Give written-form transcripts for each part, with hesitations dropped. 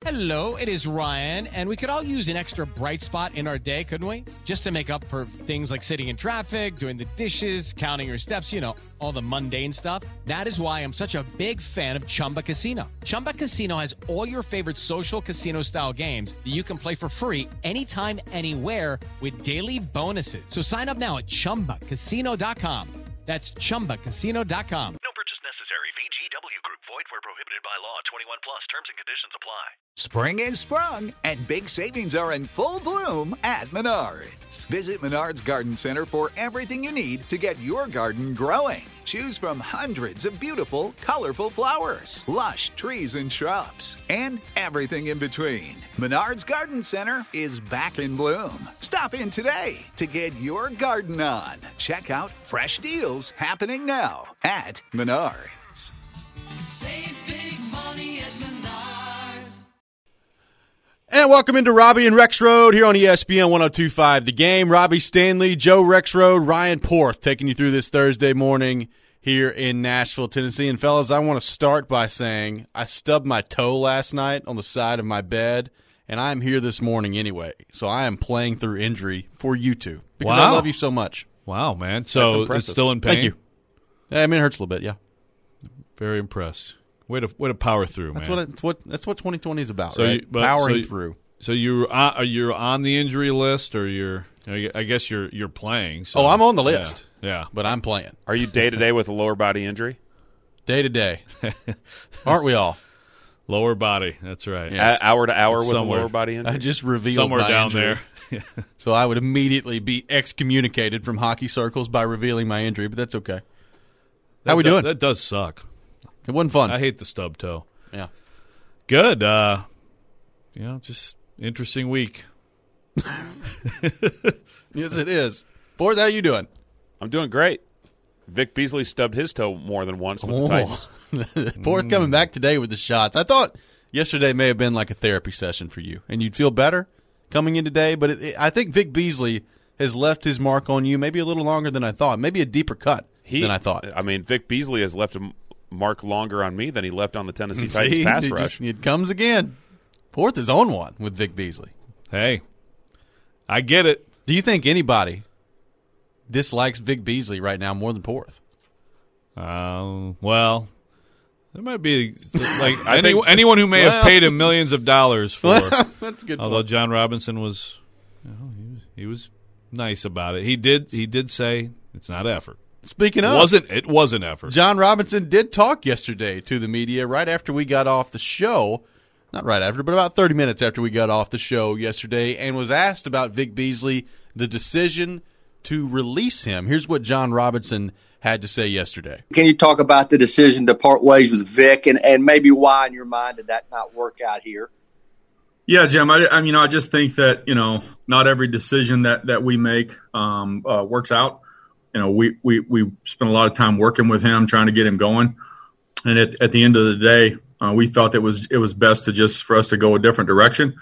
Hello, it is Ryan, and we could all use an extra bright spot in our day, couldn't we? Just to make up for things like sitting in traffic, doing the dishes, counting your steps, all the mundane stuff. That is why I'm such a big fan of Chumba Casino. Chumba Casino has all your favorite social casino-style games that you can play for free anytime, anywhere with daily bonuses. So sign up now at ChumbaCasino.com. That's ChumbaCasino.com. No purchase necessary. VGW Group. Void where prohibited by law. 21 plus. Terms and conditions apply. Spring is sprung, and big savings are in full bloom at Menards. Visit Menards Garden Center for everything you need to get your garden growing. Choose from hundreds of beautiful, colorful flowers, lush trees and shrubs, and everything in between. Menards Garden Center is back in bloom. Stop in today to get your garden on. Check out fresh deals happening now at Menards. Save big money at Menards. And welcome into Robbie and Rexroad here on ESPN 102.5 The Game. Robbie Stanley, Joe Rexroad, Ryan Porth taking you through this Thursday morning here in Nashville, Tennessee. And, fellas, I want to start by saying I stubbed my toe last night on the side of my bed, and I'm here this morning anyway. So I am playing through injury for you two because I love you so much. Wow, man. So it's still in pain? Thank you. I mean, it hurts a little bit, yeah. Very impressed. Way to power through, man. That's what 2020 is about, right? Powering through. So you're on the injury list, or I guess you're playing. So. Oh, I'm on the list. Yeah, but I'm playing. Are you day to day with a lower body injury? Day to day, aren't we all? Lower body. That's right. Yes. Hour to hour with Somewhere. a lower body injury. I just revealed somewhere my down injury. there. So I would immediately be excommunicated from hockey circles by revealing my injury, but that's okay. How we doing? That does suck. It wasn't fun. I hate the stub toe. Yeah. Good. Just interesting week. Yes, it is. Ford, how you doing? I'm doing great. Vic Beasley stubbed his toe more than once with the Titans. Ford coming back today with the shots. I thought yesterday may have been like a therapy session for you, and you'd feel better coming in today, but I think Vic Beasley has left his mark on you maybe a little longer than I thought, maybe a deeper cut than I thought. I mean, Vic Beasley has left a mark longer on me than he left on the Tennessee Titans pass rush. It comes again. Porth is on one with Vic Beasley. Hey, I get it. Do you think anybody dislikes Vic Beasley right now more than Porth? Well, there might be anyone who may have paid him millions of dollars for. That's a good. Although point. John Robinson was, he was nice about it. He did say it's not effort. Speaking of, it wasn't effort. John Robinson did talk yesterday to the media right after we got off the show. Not right after, but about 30 minutes after we got off the show yesterday, and was asked about Vic Beasley, the decision to release him. Here's what John Robinson had to say yesterday. Can you talk about the decision to part ways with Vic and maybe why in your mind did that not work out here? Yeah, Jim, I just think that, not every decision that we make works out. We spent a lot of time working with him, trying to get him going. And at the end of the day, we felt it was best for us to go a different direction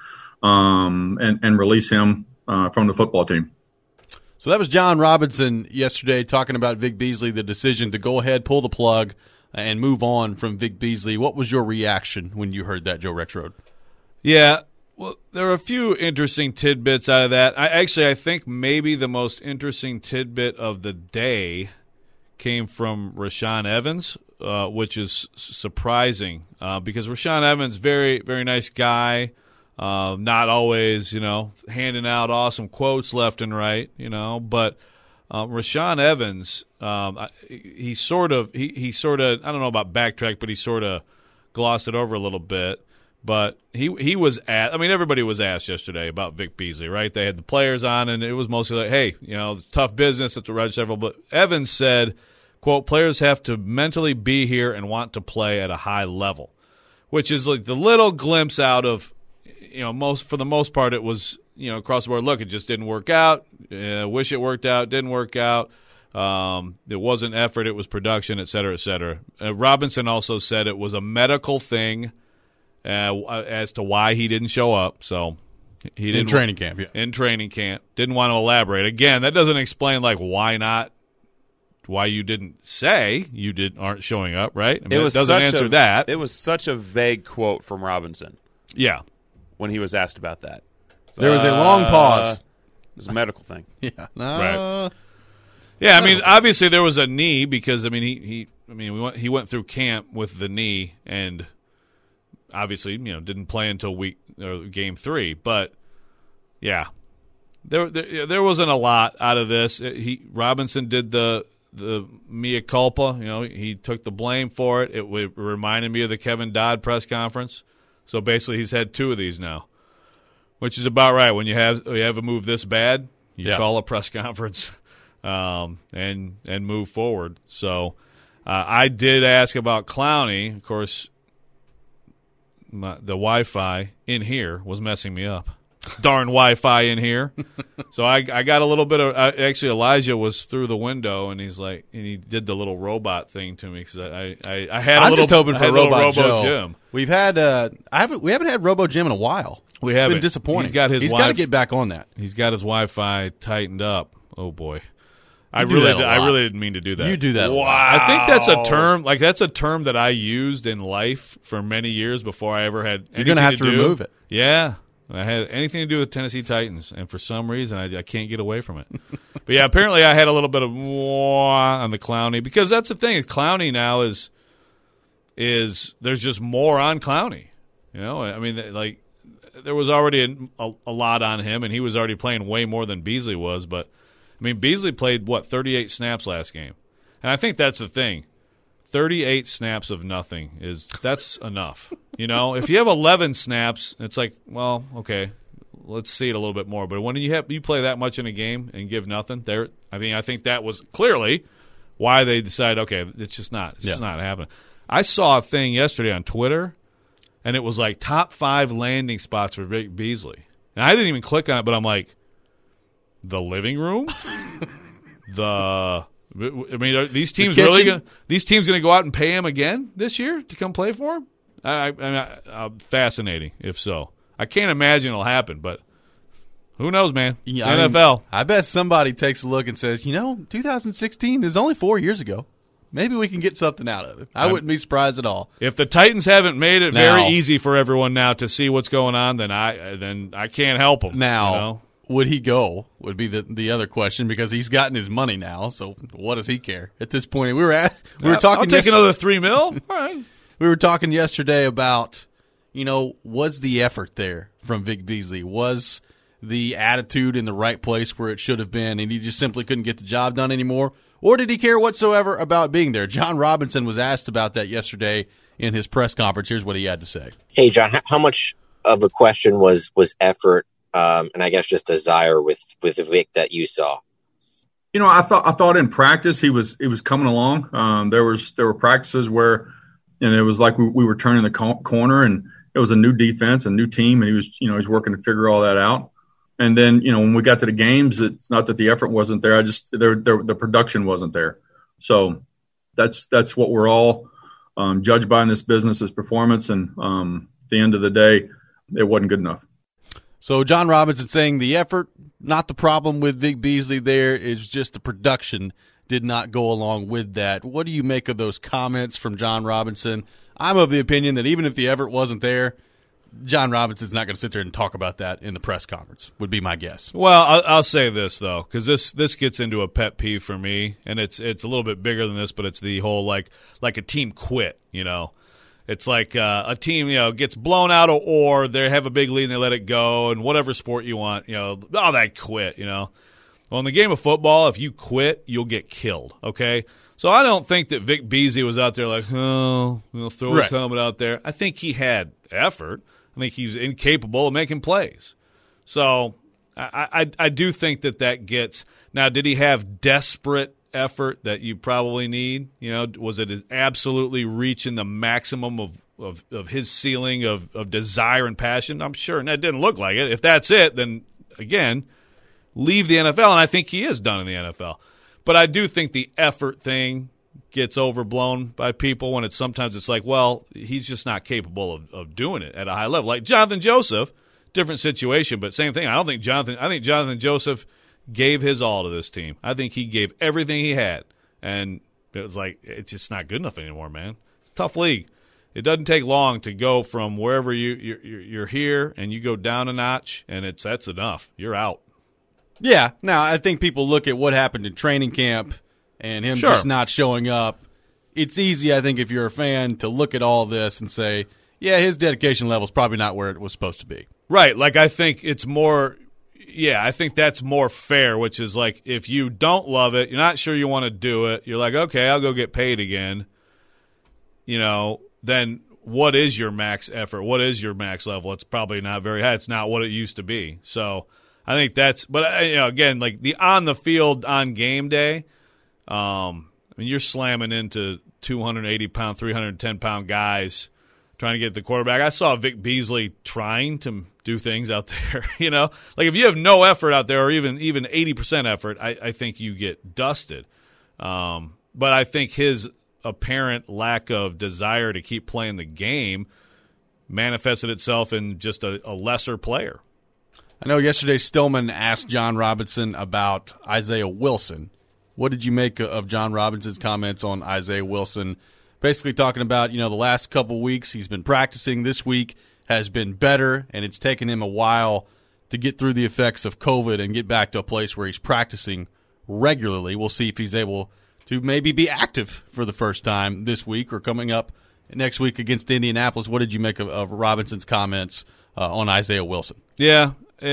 and release him from the football team. So that was John Robinson yesterday talking about Vic Beasley, the decision to go ahead, pull the plug, and move on from Vic Beasley. What was your reaction when you heard that, Joe Rexroad? Yeah, well, there are a few interesting tidbits out of that. I think maybe the most interesting tidbit of the day came from Rashaan Evans, which is surprising because Rashaan Evans, very, very nice guy, not always, handing out awesome quotes left and right, but Rashaan Evans, he sort of, I don't know about backtrack, but he sort of glossed it over a little bit. But he was asked, everybody was asked yesterday about Vic Beasley, right? They had the players on, and it was mostly like, hey, it's tough business. It's a red several. But Evans said, quote, players have to mentally be here and want to play at a high level, which is like the little glimpse out of, for the most part, it was, across the board, look, it just didn't work out. Wish it worked out, didn't work out. It wasn't effort, it was production, et cetera, et cetera. Robinson also said it was a medical thing. As to why he didn't show up, so he didn't in training camp. Yeah, in training camp, didn't want to elaborate. Again, that doesn't explain why you didn't say aren't showing up, right? It doesn't answer that. It was such a vague quote from Robinson. Yeah. when he was asked about that. There was a long pause. It was a medical thing. Yeah. Right. Yeah, I mean, obviously there was a knee because he went through camp with the knee and obviously didn't play until game 3. But yeah, there wasn't a lot out of this. Robinson did the mea culpa. He took the blame for it. It reminded me of the Kevin Dodd press conference. So basically, he's had 2 of these now, which is about right. When you have a move this bad, you call a press conference. And move forward. So I did ask about Clowney. Of course, the Wi-Fi in here was messing me up. Darn Wi-Fi in here. So I got a little bit of actually Elijah was through the window and he did the little robot thing to me because I had I'm just hoping for Robot Joe. Jim. We've had we haven't had Robo Jim in a while. It's been disappointing. He's got to get back on that. He's got his Wi-Fi tightened up. Oh boy. I really didn't mean to do that. You do that. Wow. I think that's a term that I used in life for many years before I ever had anything You're going to have to remove it. Yeah. I had anything to do with Tennessee Titans, and for some reason I can't get away from it. But yeah, apparently I had a little bit of on the Clowney because that's the thing. Clowney now is there's just more on Clowney. I mean, like there was already a lot on him, and he was already playing way more than Beasley was, but I mean, Beasley played, 38 snaps last game. And I think that's the thing. 38 snaps of nothing that's enough. If you have 11 snaps, it's like, well, okay, let's see it a little bit more. But when you play that much in a game and give nothing, I think that was clearly why they decided, okay, it's just not happening. I saw a thing yesterday on Twitter, and it was like top 5 landing spots for Vic Beasley. And I didn't even click on it, but I'm like, the living room? Are these teams gonna go out and pay him again this year to come play for him? Fascinating, if so. I can't imagine it'll happen, but who knows, man? It's NFL. I bet somebody takes a look and says, 2016 is only 4 years ago. Maybe we can get something out of it. I wouldn't be surprised at all. If the Titans haven't made it very easy for everyone now to see what's going on, then I can't help them. Now, would he go? Would be the other question because he's gotten his money now. So what does he care at this point? We were talking. I'll take another $3 million. All right. We were talking yesterday about was the effort there from Vic Beasley? Was the attitude in the right place where it should have been, and he just simply couldn't get the job done anymore? Or did he care whatsoever about being there? John Robinson was asked about that yesterday in his press conference. Here's what he had to say. Hey, John, how much of a question was effort and I guess just desire with Vic that you saw? I thought in practice he was coming along. There were practices where it was like we were turning the corner, and it was a new defense, a new team, and he was he's working to figure all that out. And then, when we got to the games, it's not that the effort wasn't there. The production wasn't there. So that's what we're all judged by in this business is performance. And at the end of the day, it wasn't good enough. So John Robinson saying the effort, not the problem with Vic Beasley there, is just the production did not go along with that. What do you make of those comments from John Robinson? I'm of the opinion that even if the effort wasn't there, John Robinson's not going to sit there and talk about that in the press conference, would be my guess. Well, I'll say this, though, because this gets into a pet peeve for me, and it's a little bit bigger than this, but it's the whole like a team quit, It's like a team, gets blown out or they have a big lead and they let it go, and whatever sport you want, they quit, Well, in the game of football, if you quit, you'll get killed, okay? So I don't think that Vic Beasley was out there like, throw his helmet out there. I think he had effort. I think he's incapable of making plays. So I do think that gets – now, did he have desperate effort that you probably need? Was it absolutely reaching the maximum of his ceiling of desire and passion? I'm sure, and that didn't look like it. If that's it, then, again, leave the NFL, and I think he is done in the NFL. But I do think the effort thing gets overblown by people when sometimes it's like, well, he's just not capable of doing it at a high level. Like Jonathan Joseph, different situation, but same thing. I think Jonathan Joseph gave his all to this team. I think he gave everything he had, and it was like it's just not good enough anymore, man. It's a tough league. it doesn't take long to go from wherever you're here and you go down a notch, and that's enough. You're out. Yeah. Now, I think people look at what happened in training camp and him just not showing up. It's easy, I think, if you're a fan, to look at all this and say, yeah, his dedication level is probably not where it was supposed to be. Right. Like, I think it's more – yeah, I think that's more fair, which is like if you don't love it, you're not sure you want to do it, you're like, okay, I'll go get paid again, then what is your max effort? What is your max level? It's probably not very high. It's not what it used to be. So I think that's – but, again, like the on the field on game day, you're slamming into 280-pound, 310-pound guys trying to get the quarterback. I saw Vic Beasley trying to do things out there, Like if you have no effort out there or even 80% effort, I think you get dusted. But I think his apparent lack of desire to keep playing the game manifested itself in just a lesser player. I know yesterday Stillman asked John Robinson about Isaiah Wilson. What did you make of John Robinson's comments on Isaiah Wilson? Basically talking about, the last couple weeks he's been practicing. This week has been better, and it's taken him a while to get through the effects of COVID and get back to a place where he's practicing regularly. We'll see if he's able to maybe be active for the first time this week or coming up next week against Indianapolis. What did you make of Robinson's comments on Isaiah Wilson? Yeah,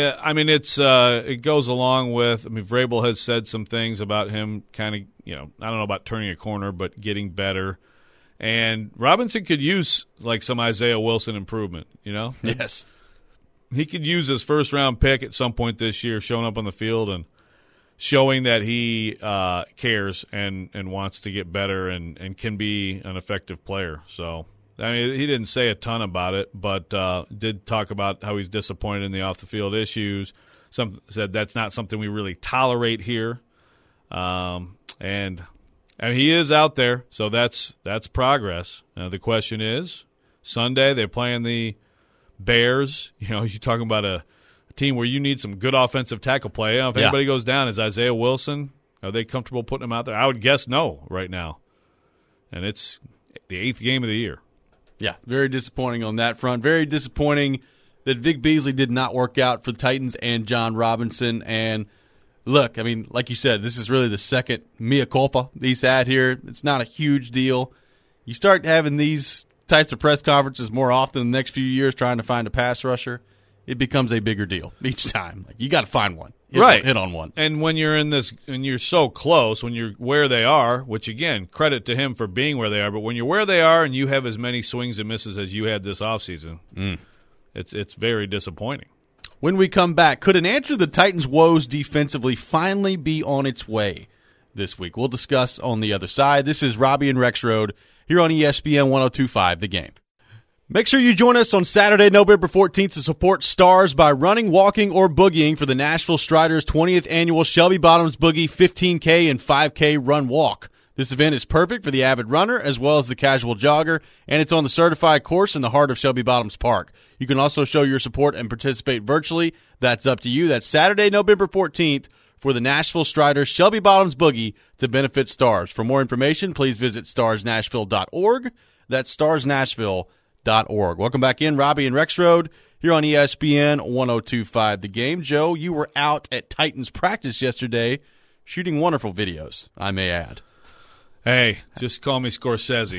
it goes along with, Vrabel has said some things about him kind of, I don't know about turning a corner, but getting better. And Robinson could use like some Isaiah Wilson improvement, Yes. He could use his first-round pick at some point this year, showing up on the field and showing that he cares and wants to get better and can be an effective player. So, he didn't say a ton about it, but did talk about how he's disappointed in the off-the-field issues. Said that's not something we really tolerate here. And he is out there, so that's progress. Now, the question is, Sunday they're playing the Bears. You're talking about a team where you need some good offensive tackle play. If anybody goes down, is Isaiah Wilson? Are they comfortable putting him out there? I would guess no right now. And it's the 8th game of the year. Yeah, very disappointing on that front. Very disappointing that Vic Beasley did not work out for the Titans and John Robinson. And look, like you said, this is really the second mea culpa he's had here. It's not a huge deal. You start having these types of press conferences more often in the next few years trying to find a pass rusher, it becomes a bigger deal each time. Like, you got to find one. Hit on one. And when you're in this, and you're so close, when you're where they are, which again, credit to him for being where they are, but when you're where they are and you have as many swings and misses as you had this offseason, it's very disappointing. When we come back, could an answer to the Titans' woes defensively finally be on its way this week? We'll discuss on the other side. This is Robbie and Rexroad here on ESPN 102.5 The Game. Make sure you join us on Saturday, November 14th to support Stars by running, walking, or boogieing for the Nashville Striders 20th Annual Shelby Bottoms Boogie 15K and 5K Run Walk. This event is perfect for the avid runner as well as the casual jogger, and it's on the certified course in the heart of Shelby Bottoms Park. You can also show your support and participate virtually. That's up to you. That's Saturday, November 14th for the Nashville Striders Shelby Bottoms Boogie to benefit Stars. For more information, please visit starsnashville.org. That's starsnashville.org. Welcome back in, Robbie and Rexroad here on ESPN 102.5 The Game. Joe, you were out at Titans practice yesterday shooting wonderful videos, I may add. Hey, just call me Scorsese.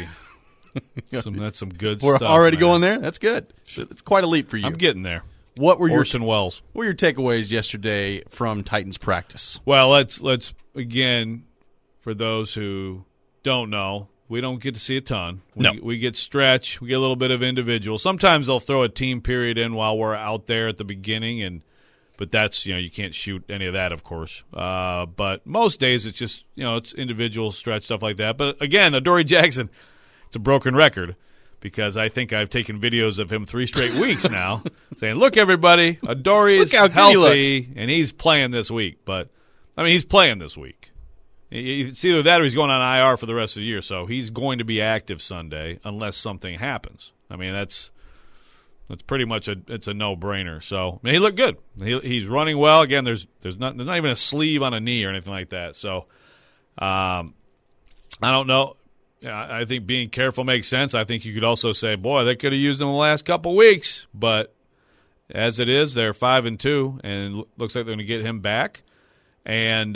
That's some good We're stuff. We're already man. going there? That's good. It's quite a leap for you. I'm getting there. What were Orson Welles. What were your takeaways yesterday from Titans practice? Well, let's again, for those who don't know, we don't get to see a ton. We get stretch. We get a little bit of individual. Sometimes they'll throw a team period in while we're out there at the beginning, but that's, you can't shoot any of that, of course. But most days it's just, it's individual stretch, stuff like that. But again, Adoree Jackson, it's a broken record because I think I've taken videos of him 3 straight weeks now saying, look, everybody, Adoree's healthy, and he's playing this week. But, he's playing this week. It's either that or he's going on IR for the rest of the year, so he's going to be active Sunday unless something happens. That's pretty much it's a no-brainer. So he looked good. He's running well. Again, there's not even a sleeve on a knee or anything like that. So I don't know. I think being careful makes sense. I think you could also say, boy, they could have used him the last couple weeks. But as it is, they're 5-2, and it looks like they're going to get him back. And,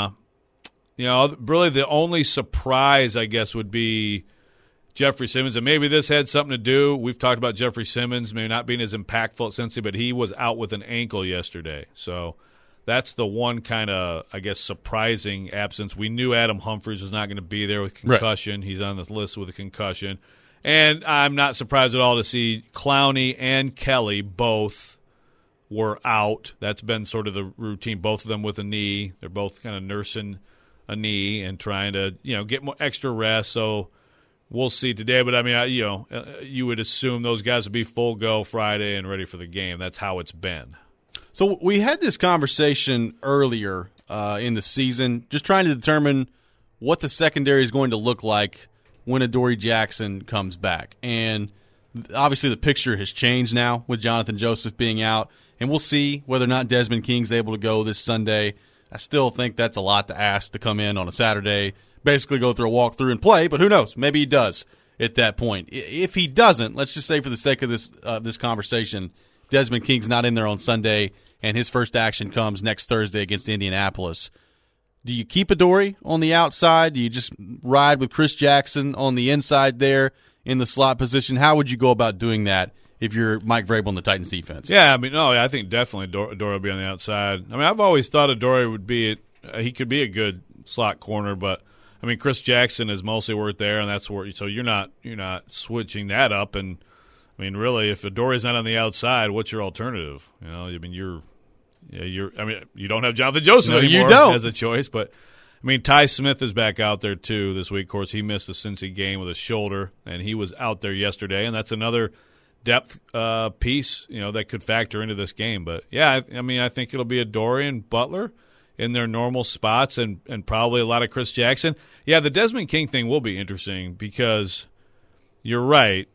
really the only surprise, I guess, would be Jeffrey Simmons. And maybe this had something to do. We've talked about Jeffrey Simmons maybe not being as impactful at Cincy, but he was out with an ankle yesterday. So that's the one kind of, I guess, surprising absence. We knew Adam Humphries was not going to be there with concussion. Right. He's on the list with a concussion. And I'm not surprised at all to see Clowney and Kelly both were out. That's been sort of the routine, both of them with a knee. They're both kind of nursing a knee and trying to, get more extra rest. So we'll see today. But, I mean, you would assume those guys would be full go Friday and ready for the game. That's how it's been. So we had this conversation earlier in the season, just trying to determine what the secondary is going to look like when Adoree Jackson comes back. And obviously the picture has changed now with Jonathan Joseph being out, and we'll see whether or not Desmond King's able to go this Sunday. I still think that's a lot to ask to come in on a Saturday, basically go through a walkthrough and play, but who knows? Maybe he does at that point. If he doesn't, let's just say for the sake of this conversation, Desmond King's not in there on Sunday, and his first action comes next Thursday against Indianapolis. Do you keep Adoree on the outside? Do you just ride with Chris Jackson on the inside there in the slot position? How would you go about doing that if you're Mike Vrabel on the Titans defense? Yeah, I think definitely Adoree will be on the outside. I mean, I've always thought Adoree would be he could be a good slot corner, but I mean, Chris Jackson is mostly worked there, and that's where so you're not switching that up. And I mean, really, if Adoree's not on the outside, what's your alternative? I mean, you don't have Jonathan Joseph anymore as a choice, but I mean, Ty Smith is back out there too this week. Of course, he missed the Cincy game with a shoulder, and he was out there yesterday, and that's another depth piece, that could factor into this game. But yeah, I mean, I think it'll be Adoree and Butler in their normal spots, and probably a lot of Chris Jackson. Yeah, the Desmond King thing will be interesting because you're right.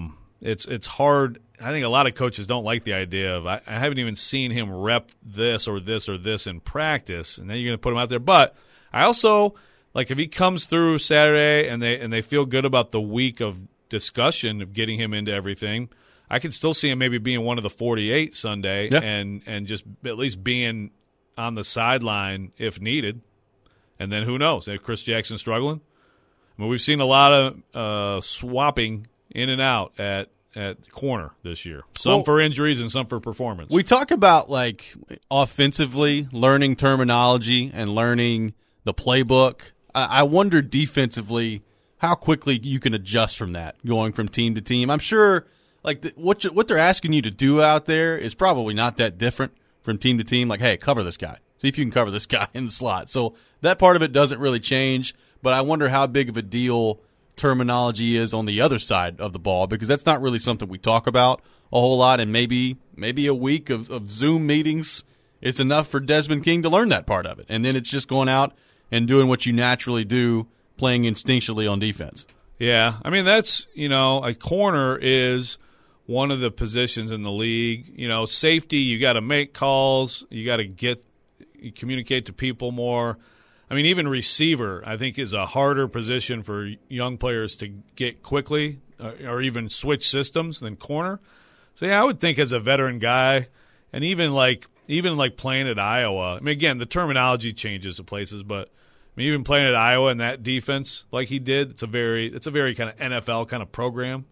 It's hard. I think a lot of coaches don't like the idea of I haven't even seen him rep this or this or this in practice, and then you're going to put him out there. But I also like if he comes through Saturday and they feel good about the week of discussion of getting him into everything, I could still see him maybe being one of the 48 Sunday and just at least being on the sideline if needed. And then who knows if Chris Jackson's struggling. I mean, we've seen a lot of swapping in and out at corner this year. Some for injuries and some for performance. We talk about, like, offensively, learning terminology and learning the playbook. I wonder defensively how quickly you can adjust from that, going from team to team. I'm sure, like, what they're asking you to do out there is probably not that different from team to team. Like, hey, cover this guy. See if you can cover this guy in the slot. So that part of it doesn't really change, but I wonder how big of a deal terminology is on the other side of the ball, because that's not really something we talk about a whole lot, and maybe a week of Zoom meetings is enough for Desmond King to learn that part of it, and then it's just going out and doing what you naturally do, playing instinctually on defense. Yeah, I mean, that's, a corner is one of the positions in the league. Safety, you got to make calls, you got to communicate to people more. I mean, even receiver, I think, is a harder position for young players to get quickly or even switch systems than corner. So, yeah, I would think as a veteran guy, and even playing at Iowa, I mean, again, the terminology changes at places, but I mean, even playing at Iowa in that defense like he did, it's a very kind of NFL kind of program.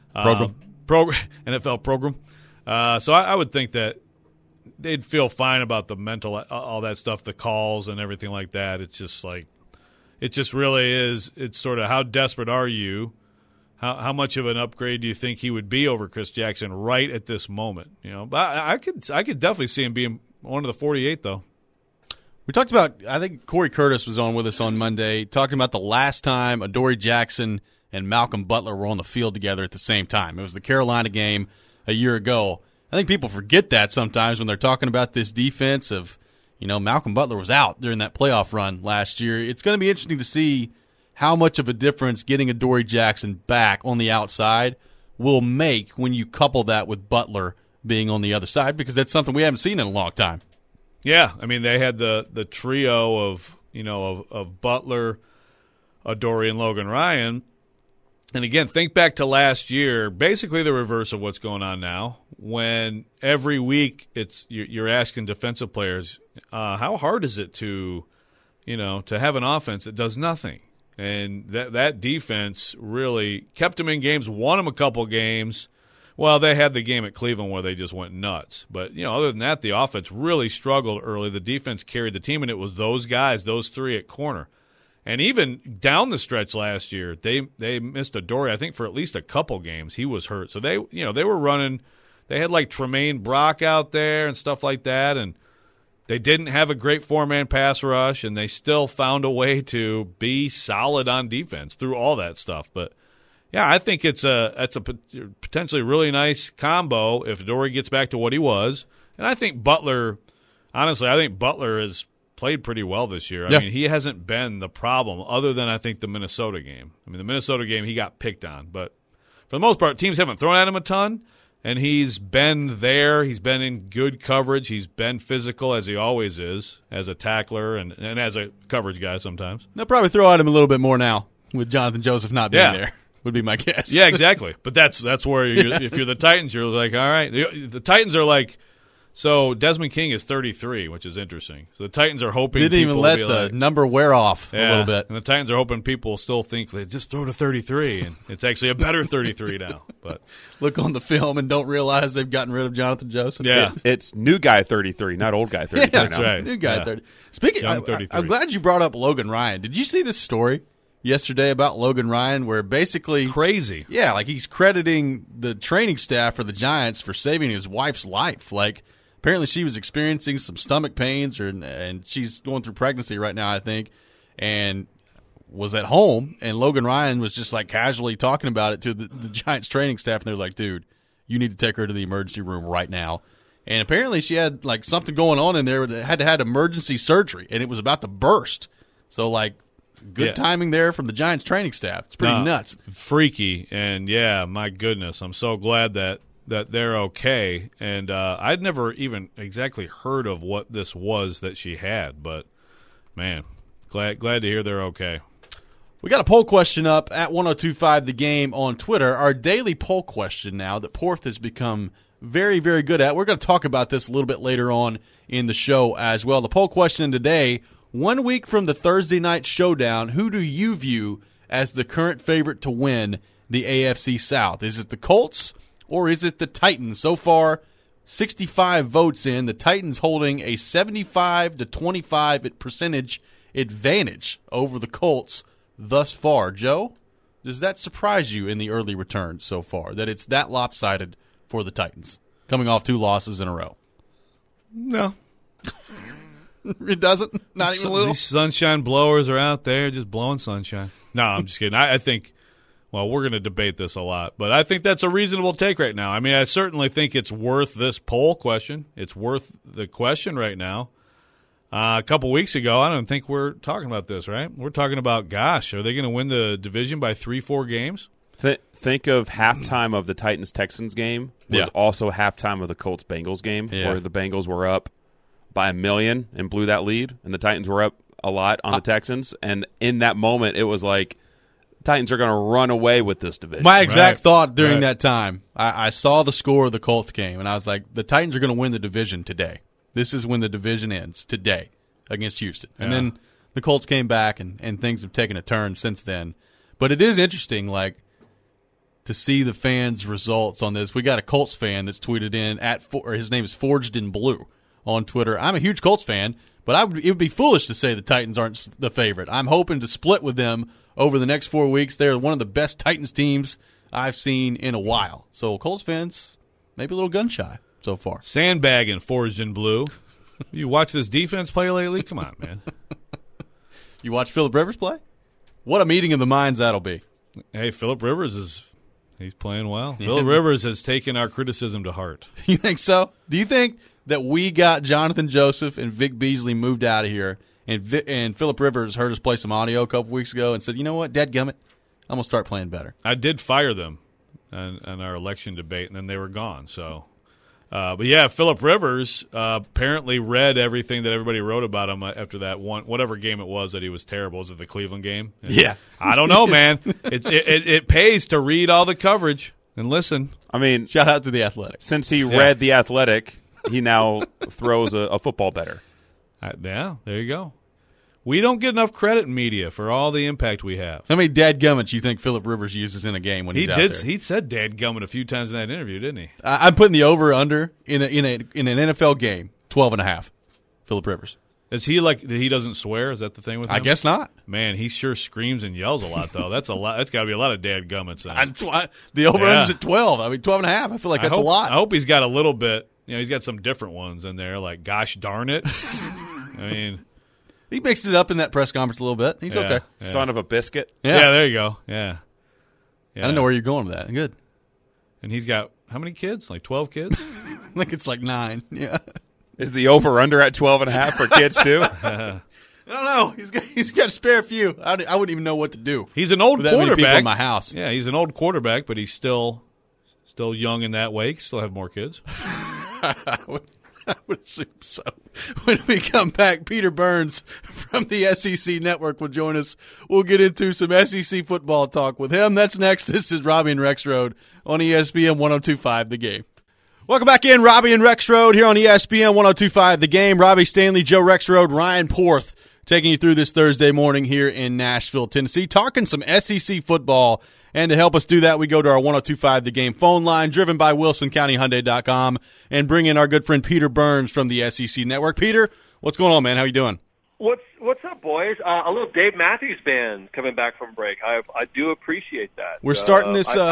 NFL program. So I would think that they'd feel fine about the mental, all that stuff, the calls and everything like that. It's just like, it just really is. It's sort of how desperate are you? How much of an upgrade do you think he would be over Chris Jackson right at this moment? But I could definitely see him being one of the 48 though. We talked about, I think Corey Curtis was on with us on Monday, talking about the last time Adoree Jackson and Malcolm Butler were on the field together at the same time. It was the Carolina game a year ago. I think people forget that sometimes when they're talking about this defense of, Malcolm Butler was out during that playoff run last year. It's going to be interesting to see how much of a difference getting Adoree Jackson back on the outside will make when you couple that with Butler being on the other side, because that's something we haven't seen in a long time. Yeah, I mean, they had the trio of Butler, Adoree and Logan Ryan. And again, think back to last year, basically the reverse of what's going on now, when every week you're asking defensive players, how hard is it to have an offense that does nothing? And that defense really kept them in games, won them a couple games. Well, they had the game at Cleveland where they just went nuts. But, other than that, the offense really struggled early. The defense carried the team, and it was those guys, those three at corner. And even down the stretch last year, they missed Adoree, I think, for at least a couple games. He was hurt. So they were running. They had like Tremaine Brock out there and stuff like that, and they didn't have a great four-man pass rush, and they still found a way to be solid on defense through all that stuff. But yeah, I think it's a potentially really nice combo if Adoree gets back to what he was. And I think Butler, honestly, has played pretty well this year. I mean, he hasn't been the problem other than I think the Minnesota game. I mean, the Minnesota game he got picked on. But for the most part, teams haven't thrown at him a ton, and he's been there. He's been in good coverage. He's been physical, as he always is, as a tackler and as a coverage guy sometimes. They'll probably throw at him a little bit more now with Jonathan Joseph not being there. Would be my guess. Yeah, exactly. But that's where if you're the Titans, you're like, all right. The Titans are like, so Desmond King is 33, which is interesting. So the Titans are hoping didn't even let the number wear off a little bit. And the Titans are hoping people still think they just throw to 33, and it's actually a better 33 now. But look on the film and don't realize they've gotten rid of Jonathan Joseph. Yeah, it's new guy 33, not old guy 33. That's right. New guy 30. Speaking, I'm glad you brought up Logan Ryan. Did you see this story yesterday about Logan Ryan where basically crazy? Yeah, like he's crediting the training staff for the Giants for saving his wife's life. Like apparently she was experiencing some stomach pains and she's going through pregnancy right now, I think, and was at home, and Logan Ryan was just like casually talking about it to the Giants training staff, and they're like, dude, you need to take her to the emergency room right now. And apparently she had like something going on in there that had emergency surgery, and it was about to burst. So like good timing there from the Giants training staff. It's pretty nuts. Freaky, and my goodness, I'm so glad that they're okay. And I'd never even exactly heard of what this was that she had, but man, glad to hear they're okay. We got a poll question up at 1025 The Game on Twitter. Our daily poll question now that Porth has become very, very good at. We're going to talk about this a little bit later on in the show as well. The poll question today, 1 week from the Thursday night showdown, who do you view as the current favorite to win the AFC South? Is it the Colts or is it the Titans? So far, 65 votes in. The Titans holding a 75-25 percentage advantage over the Colts thus far. Joe, does that surprise you in the early returns so far, that it's that lopsided for the Titans, coming off 2 losses in a row? No. It doesn't? Not even a little? These sunshine blowers are out there just blowing sunshine. No, I'm just kidding. I think, well, we're going to debate this a lot, but I think that's a reasonable take right now. I mean, I certainly think it's worth this poll question. It's worth the question right now. A couple weeks ago, I don't think we're talking about this, right? We're talking about, gosh, are they going to win the division by 3-4 games? Think of halftime of the Titans-Texans game was also halftime of the Colts-Bengals game, where the Bengals were up by 1 million and blew that lead, and the Titans were up a lot on the Texans. And in that moment, it was like, Titans are going to run away with this division. My exact thought during that time, I saw the score of the Colts game, and I was like, the Titans are going to win the division today. This is when the division ends, today, against Houston. And then the Colts came back, and things have taken a turn since then. But it is interesting, like, to see the fans' results on this. We got a Colts fan that's tweeted in, his name is Forged in Blue on Twitter. I'm a huge Colts fan, but it would be foolish to say the Titans aren't the favorite. I'm hoping to split with them over the next 4 weeks. They're one of the best Titans teams I've seen in a while. So Colts fans, maybe a little gun-shy so far. Sandbagging, Forged in Blue. You watch this defense play lately? Come on, man. You watch Phillip Rivers play? What a meeting of the minds that'll be. Hey, Phillip Rivers he's playing well. Yeah. Phillip Rivers has taken our criticism to heart. You think so? Do you think that we got Jonathan Joseph and Vic Beasley moved out of here, and Phillip Rivers heard us play some audio a couple weeks ago and said, you know what, dadgummit, I'm going to start playing better? I did fire them on our election debate, and then they were gone. So But yeah, Phillip Rivers apparently read everything that everybody wrote about him after that one, whatever game it was that he was terrible. Was it the Cleveland game? Yeah. I don't know, man. It pays to read all the coverage and listen. I mean, shout out to The Athletic. Since he read The Athletic, he now throws a football better. Yeah, there you go. We don't get enough credit in media for all the impact we have. How many dadgummits you think Phillip Rivers uses in a game when he's out there? He said dadgummit a few times in that interview, didn't he? I'm putting the over/under in an NFL game, 12.5. Phillip Rivers. Is he like he doesn't swear? Is that the thing with him? I guess not. Man, he sure screams and yells a lot though. That's a lot. That's got to be a lot of dadgummits. The over/under is at 12. I mean, 12.5. I feel like that's a lot. I hope he's got a little bit. He's got some different ones in there, like "Gosh darn it." I mean. He mixed it up in that press conference a little bit. He's okay. Yeah. Son of a biscuit. Yeah, there you go. Yeah. I don't know where you're going with that. Good. And he's got how many kids? Like 12 kids? I think it's like 9. Yeah. Is the over/under at 12.5 for kids too? I don't know. He's got a spare few. I wouldn't even know what to do. He's an old with that quarterback many people in my house. Yeah, he's an old quarterback, but he's still young in that way. He can still have more kids. I would assume so. When we come back, Peter Burns from the SEC Network will join us. We'll get into some SEC football talk with him. That's next. This is Robbie and Rexroad on ESPN 102.5 The Game. Welcome back in, Robbie and Rexroad here on ESPN 102.5 The Game. Robbie Stanley, Joe Rexroad, Ryan Porth taking you through this Thursday morning here in Nashville, Tennessee, talking some SEC football. And to help us do that, we go to our 102.5 The Game phone line, driven by WilsonCountyHyundai.com, and bring in our good friend Peter Burns from the SEC Network. Peter, what's going on, man? How you doing? What's up, boys? A little Dave Matthews Band coming back from break. I do appreciate that. We're starting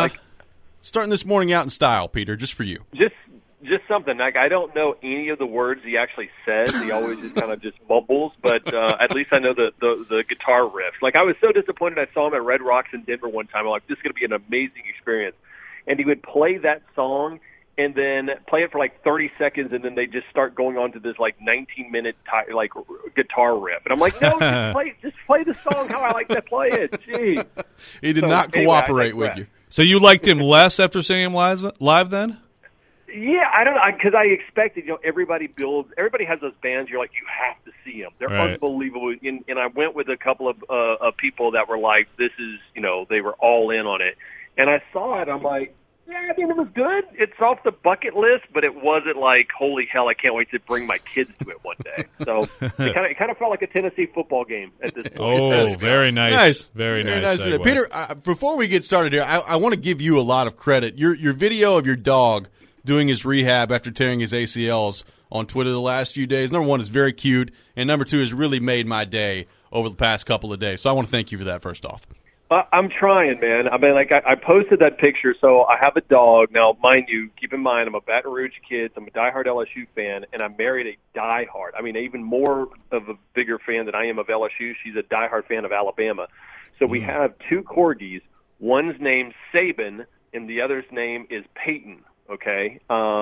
this morning out in style, Peter, just for you. Just something. Like, I don't know any of the words he actually says. He always just kind of just mumbles, but at least I know the guitar riff. Like, I was so disappointed I saw him at Red Rocks in Denver one time. I'm like, this is going to be an amazing experience. And he would play that song and then play it for like 30 seconds, and then they just start going on to this like 19-minute like guitar riff. And I'm like, no, just play the song how I like to play it. Jeez. He did not cooperate with you. So you liked him less after seeing him live then? Yeah, I don't know, because I expected, everybody has those bands, you're like, you have to see them. They're unbelievable. And I went with a couple of people that were like, this is, they were all in on it. And I saw it, I'm like, yeah, I mean, it was good. It's off the bucket list, but it wasn't like, holy hell, I can't wait to bring my kids to it one day. So it kind of felt like a Tennessee football game at this point. Oh, very nice. Very nice. Peter, before we get started here, I want to give you a lot of credit. Your video of your dog doing his rehab after tearing his ACLs on Twitter the last few days. Number one, is very cute, and number two, has really made my day over the past couple of days. So I want to thank you for that, first off. I'm trying, man. I mean, like, I posted that picture, so I have a dog. Now, mind you, keep in mind, I'm a Baton Rouge kid, so I'm a diehard LSU fan, and I married a diehard. I mean, even more of a bigger fan than I am of LSU. She's a diehard fan of Alabama. So we have two corgis. One's named Saban, and the other's name is Peyton. Okay,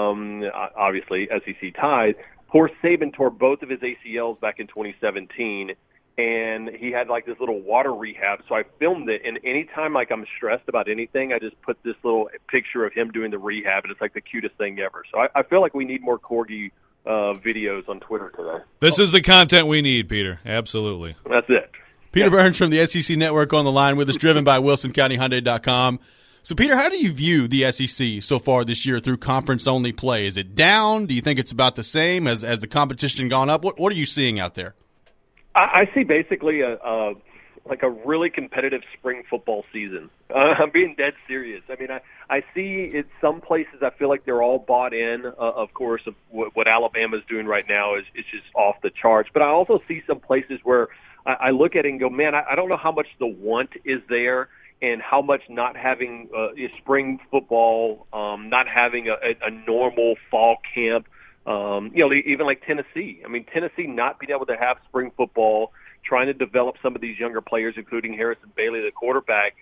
obviously SEC ties. Poor Saban tore both of his ACLs back in 2017, and he had like this little water rehab. So I filmed it, and anytime like I'm stressed about anything, I just put this little picture of him doing the rehab, and it's like the cutest thing ever. So I feel like we need more corgi videos on Twitter today. This is the content we need, Peter. Absolutely. That's it. Peter Burns from the SEC Network on the line with us, driven by WilsonCountyHyundai.com. So, Peter, how do you view the SEC so far this year through conference-only play? Is it down? Do you think it's about the same? Has the competition gone up? What are you seeing out there? I see basically a really competitive spring football season. I'm being dead serious. I mean, I see it some places I feel like they're all bought in, of course, of what Alabama's doing right now is just off the charts. But I also see some places where I look at it and go, man, I don't know how much the want is there, and how much not having spring football, not having a normal fall camp, even like Tennessee. I mean, Tennessee not being able to have spring football, trying to develop some of these younger players, including Harrison Bailey, the quarterback,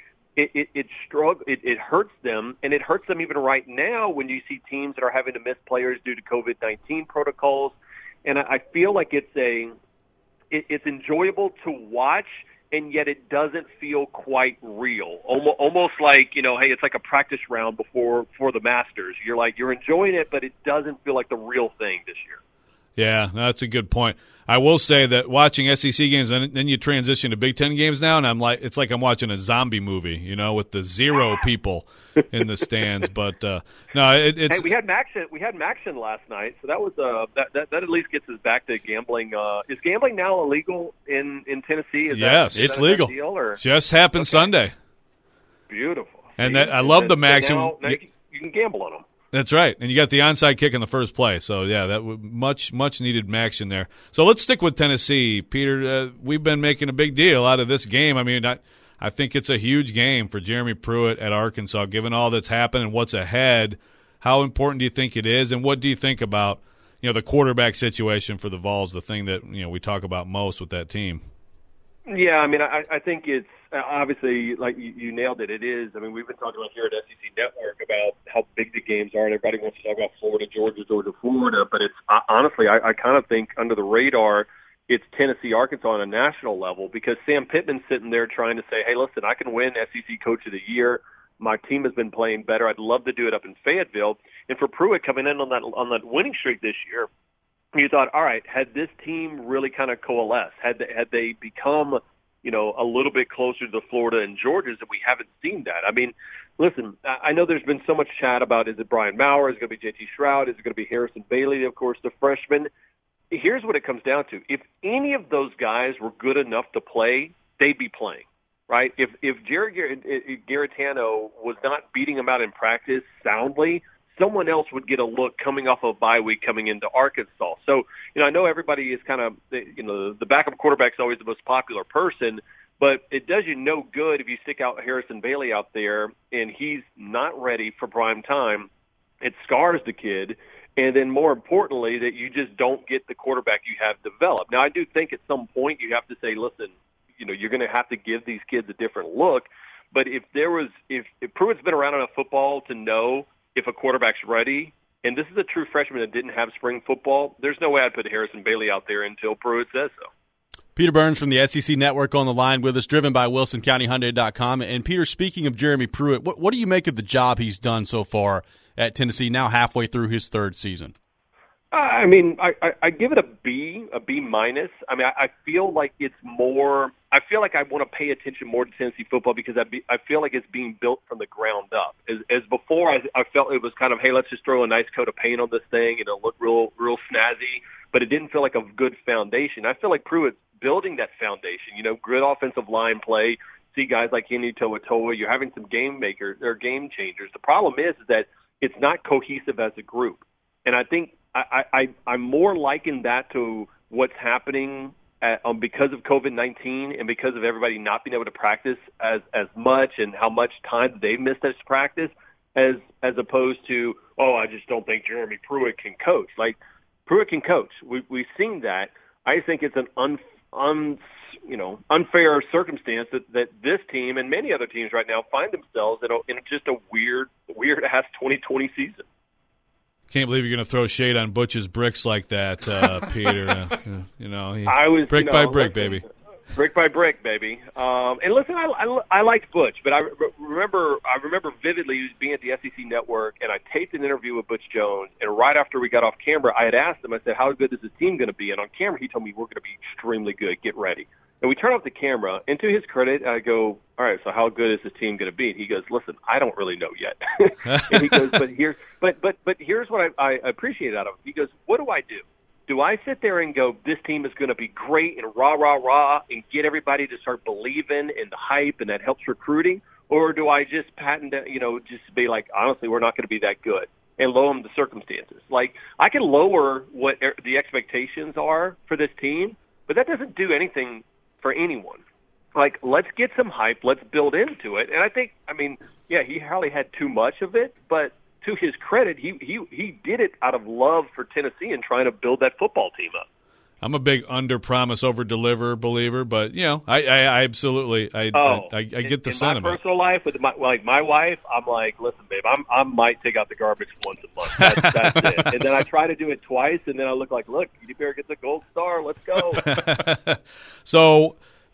it hurts them, and it hurts them even right now when you see teams that are having to miss players due to COVID-19 protocols. And I feel like it's enjoyable to watch. and yet it doesn't feel quite real. Almost like, hey, it's like a practice round before the Masters. You're enjoying it, but it doesn't feel like the real thing this year. Yeah, that's a good point. I will say that watching SEC games, and then you transition to Big Ten games now, and it's like I'm watching a zombie movie, with the 0 people in the stands. But no, it's. Hey, we had Maction last night, so that was that at least gets us back to gambling. Is gambling now illegal in Tennessee? Yes, it's legal. Deal, or? Just happened Sunday. Beautiful. And I love the Maction. Now you can gamble on them. That's right, and you got the onside kick in the first play. So yeah, that was much needed action there. So let's stick with Tennessee, Peter. We've been making a big deal out of this game. I mean, I think it's a huge game for Jeremy Pruitt at Arkansas, given all that's happened and what's ahead. How important do you think it is, and what do you think about the quarterback situation for the Vols, the thing that we talk about most with that team? Yeah, I mean, I think it's obviously, like you nailed it. It is. I mean, we've been talking about here at SEC Network about how big the games are, and everybody wants to talk about Florida, Georgia, Florida. But it's honestly, I kind of think under the radar, it's Tennessee, Arkansas on a national level, because Sam Pittman's sitting there trying to say, hey, listen, I can win SEC Coach of the Year. My team has been playing better. I'd love to do it up in Fayetteville. And for Pruitt coming in on that winning streak this year, you thought, all right, had this team really kind of coalesced, had they become, a little bit closer to the Florida and Georgias, that we haven't seen that. I mean, listen, I know there's been so much chat about, is it Brian Maurer, is it going to be J.T. Shroud, is it going to be Harrison Bailey, of course, the freshman. Here's what it comes down to. If any of those guys were good enough to play, they'd be playing, right? If Jared Garantano was not beating them out in practice soundly, someone else would get a look coming off of bye week coming into Arkansas. So, I know everybody is kind of, the backup quarterback is always the most popular person, but it does you no good if you stick out Harrison Bailey out there and he's not ready for prime time. It scars the kid. And then more importantly, that you just don't get the quarterback you have developed. Now, I do think at some point you have to say, listen, you're going to have to give these kids a different look. But if Pruitt's been around enough football to know if a quarterback's ready, and this is a true freshman that didn't have spring football, there's no way I'd put Harrison Bailey out there until Pruitt says so. Peter Burns from the SEC Network on the line with us, driven by WilsonCountyHyundai.com. And Peter, speaking of Jeremy Pruitt, what do you make of the job he's done so far at Tennessee, now halfway through his third season? I mean, I give it a B minus. I mean, I feel like it's more. I feel like I want to pay attention more to Tennessee football because I feel like it's being built from the ground up. As before, I felt it was kind of, hey, let's just throw a nice coat of paint on this thing and it'll look real snazzy. But it didn't feel like a good foundation. I feel like Pruitt's building that foundation. Good offensive line play. See guys like Henry To'oTo'o. You're having some game makers or game changers. The problem is that it's not cohesive as a group, and I think. I'm more liking that to what's happening because of COVID-19 and because of everybody not being able to practice as much and how much time they've missed as practice as opposed to, I just don't think Jeremy Pruitt can coach. Like, Pruitt can coach. We've seen that. I just think it's an unfair circumstance that this team and many other teams right now find themselves in just a weird-ass 2020 season. Can't believe you're going to throw shade on Butch's bricks like that, Peter. Brick by brick, baby. Brick by brick, baby. And listen, I liked Butch, but I remember vividly being at the SEC Network, and I taped an interview with Butch Jones. And right after we got off camera, I had asked him. I said, "How good is this team going to be?" And on camera, he told me, "We're going to be extremely good. Get ready." And we turn off the camera, and to his credit, I go, all right, so how good is this team going to be? And he goes, listen, I don't really know yet. And he goes, but here's what I appreciate out of him. He goes, what do I do? Do I sit there and go, this team is going to be great and rah, rah, rah, and get everybody to start believing in the hype and that helps recruiting? Or do I just just be like, honestly, we're not going to be that good and lower them the circumstances? Like, I can lower what the expectations are for this team, but that doesn't do anything for anyone. Like, let's get some hype. Let's build into it. And I think, he probably had too much of it, but to his credit, he did it out of love for Tennessee and trying to build that football team up. I'm a big under-promise, over-deliver believer, but, I absolutely I get the sentiment. In my personal life, with my wife, I'm like, listen, babe, I might take out the garbage once a month. That's it. And then I try to do it twice, and then I look, Edie Bear gets a gold star. Let's go. So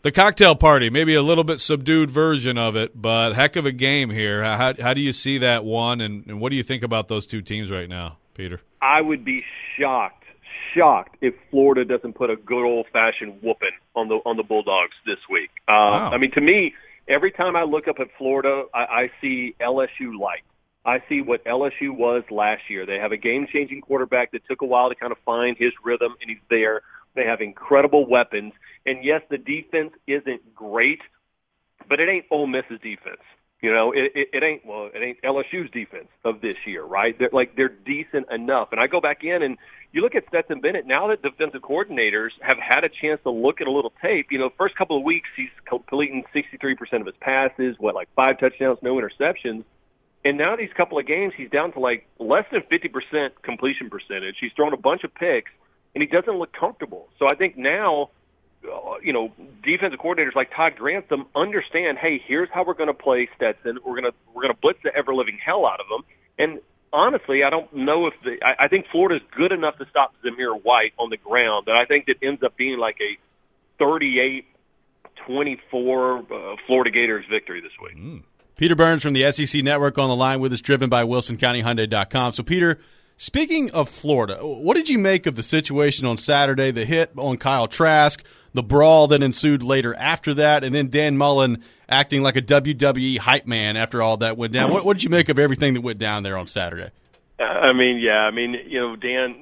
the cocktail party, maybe a little bit subdued version of it, but heck of a game here. How do you see that one, and what do you think about those two teams right now, Peter? I would be shocked if Florida doesn't put a good old-fashioned whooping on the Bulldogs this week. Wow. I mean, to me, every time I look up at Florida, I see LSU light. I see what LSU was last year. They have a game-changing quarterback that took a while to kind of find his rhythm, and he's there. They have incredible weapons. And, yes, the defense isn't great, but it ain't Ole Miss's defense. You know, it ain't LSU's defense of this year, right? They're decent enough. And I go back in and you look at Stetson Bennett, now that defensive coordinators have had a chance to look at a little tape, you know, first couple of weeks he's completing 63% of his passes, 5 touchdowns, no interceptions. And now these couple of games he's down to like less than 50% completion percentage. He's thrown a bunch of picks and he doesn't look comfortable. So I think now, you know, defensive coordinators like Todd Grantham understand, hey, here's how we're going to play Stetson. We're going to blitz the ever living hell out of them. And honestly, I don't know if I think Florida's good enough to stop Zamir White on the ground that I think it ends up being like a 38-24 Florida Gators victory this week. Peter Burns from the SEC Network on the line with us, driven by WilsonCountyHyundai.com. So, Peter, speaking of Florida, what did you make of the situation on Saturday, the hit on Kyle Trask, the brawl that ensued later after that, and then Dan Mullen acting like a WWE hype man after all that went down? What did you make of everything that went down there on Saturday? I mean, you know, Dan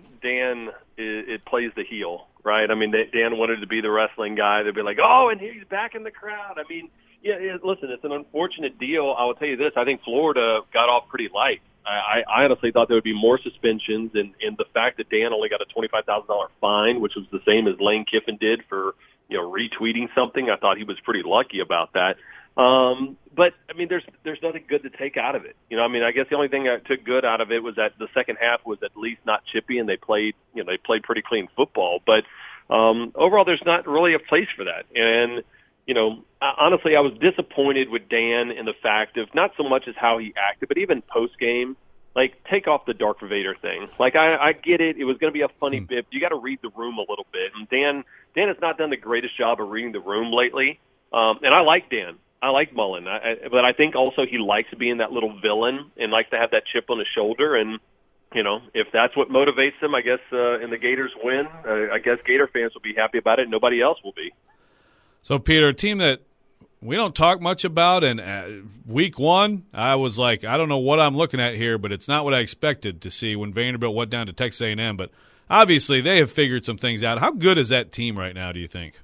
it plays the heel, right? I mean, Dan wanted to be the wrestling guy. They'd be like, oh, and he's back in the crowd. I mean, yeah, listen, it's an unfortunate deal. I will tell you this. I think Florida got off pretty light. I honestly thought there would be more suspensions, and the fact that Dan only got a $25,000 fine, which was the same as Lane Kiffin did for, you know, retweeting something. I thought he was pretty lucky about that. But I mean, there's nothing good to take out of it. You know, I mean, I guess the only thing I took good out of it was that the second half was at least not chippy, and they played pretty clean football. But overall, there's not really a place for that. And you know, honestly, I was disappointed with Dan in the fact of not so much as how he acted, but even post game, like take off the Darth Vader thing. Like I get it; it was going to be a funny bit. But you got to read the room a little bit. And Dan has not done the greatest job of reading the room lately. And I like Dan. I like Mullen, but I think also he likes being that little villain and likes to have that chip on his shoulder. And you know, if that's what motivates him, I guess, and the Gators win, I guess Gator fans will be happy about it. And nobody else will be. So, Peter, a team that we don't talk much about, and week one, I was like, I don't know what I'm looking at here, but it's not what I expected to see when Vanderbilt went down to Texas A&M. But obviously, they have figured some things out. How good is that team right now, do you think?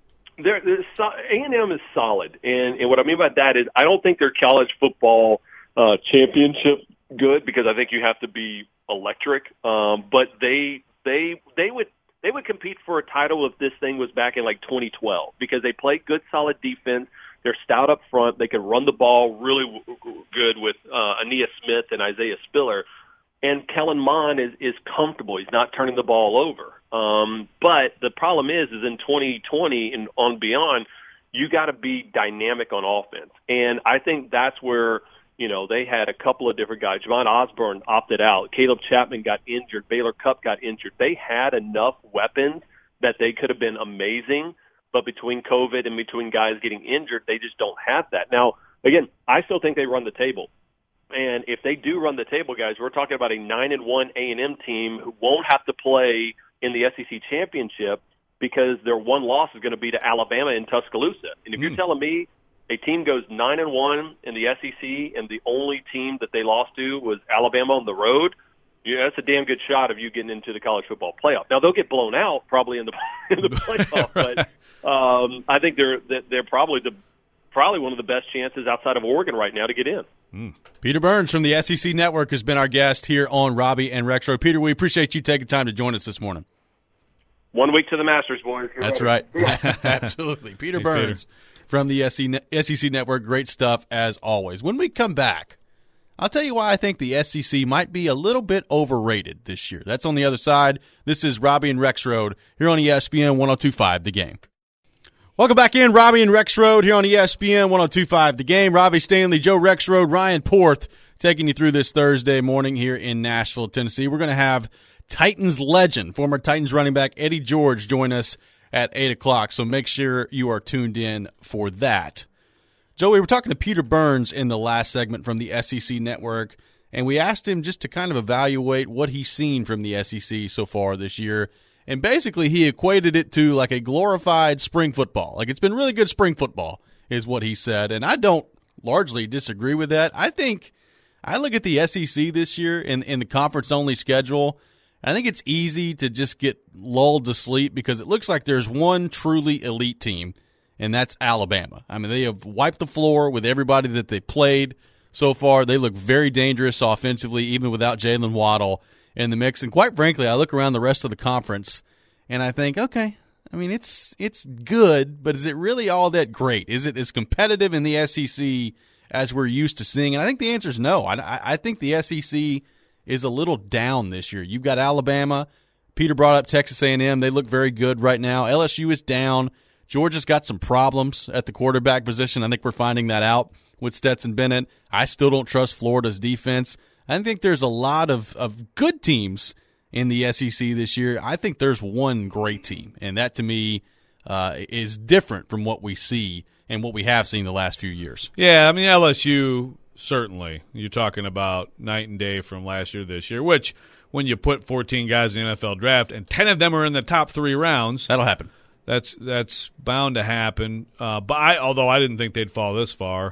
A&M is solid, and what I mean by that is I don't think they're college football championship good because I think you have to be electric. But they would compete for a title if this thing was back in like 2012 because they play good, solid defense. They're stout up front. They can run the ball really good with Ainias Smith and Isaiah Spiller. And Kellen Mond is comfortable. He's not turning the ball over. But the problem is in 2020 and on beyond, you got to be dynamic on offense. And I think that's where, you know, they had a couple of different guys. Javon Osborne opted out. Caleb Chapman got injured. Baylor Cupp got injured. They had enough weapons that they could have been amazing. But between COVID and between guys getting injured, they just don't have that. Now, again, I still think they run the table. And if they do run the table, guys, we're talking about a 9-1 A&M team who won't have to play in the SEC championship because their one loss is going to be to Alabama in Tuscaloosa. And if you're telling me a team goes 9-1 in the SEC and the only team that they lost to was Alabama on the road, yeah, that's a damn good shot of you getting into the college football playoff. Now they'll get blown out probably in the playoff, but I think they're probably one of the best chances outside of Oregon right now to get in. Peter Burns from the SEC Network has been our guest here on Robbie and Rexroad. Peter, we appreciate you taking time to join us this morning. 1 week to the Masters, boys. That's right. Absolutely. Peter Burns from the SEC Network. Great stuff as always. When we come back, I'll tell you why I think the SEC might be a little bit overrated this year. That's on the other side. This is Robbie and Rexroad here on ESPN 102.5 The Game. Welcome back in, Robbie and Rexroad here on ESPN 102.5 The Game. Robbie Stanley, Joe Rexroad, Ryan Porth taking you through this Thursday morning here in Nashville, Tennessee. We're going to have Titans legend, former Titans running back Eddie George, join us at 8 o'clock, so make sure you are tuned in for that. Joe, we were talking to Peter Burns in the last segment from the SEC Network, and we asked him just to kind of evaluate what he's seen from the SEC so far this year. And basically he equated it to like a glorified spring football. Like, it's been really good spring football is what he said, and I don't largely disagree with that. I think I look at the SEC this year in the conference-only schedule. I think it's easy to just get lulled to sleep because it looks like there's one truly elite team, and that's Alabama. I mean, they have wiped the floor with everybody that they played so far. They look very dangerous offensively, even without Jalen Waddle in the mix. And quite frankly, I look around the rest of the conference, and I think, okay, I mean, it's good, but is it really all that great? Is it as competitive in the SEC as we're used to seeing? And I think the answer is no. I think the SEC is a little down this year. You've got Alabama. Peter brought up Texas A&M. They look very good right now. LSU is down. Georgia's got some problems at the quarterback position. I think we're finding that out with Stetson Bennett. I still don't trust Florida's defense. I think there's a lot of good teams in the SEC this year. I think there's one great team, and that to me is different from what we see and what we have seen the last few years. Yeah, I mean, LSU, certainly. You're talking about night and day from last year to this year, which when you put 14 guys in the NFL draft and 10 of them are in the top 3 rounds. That'll happen. That's bound to happen. But although I didn't think they'd fall this far.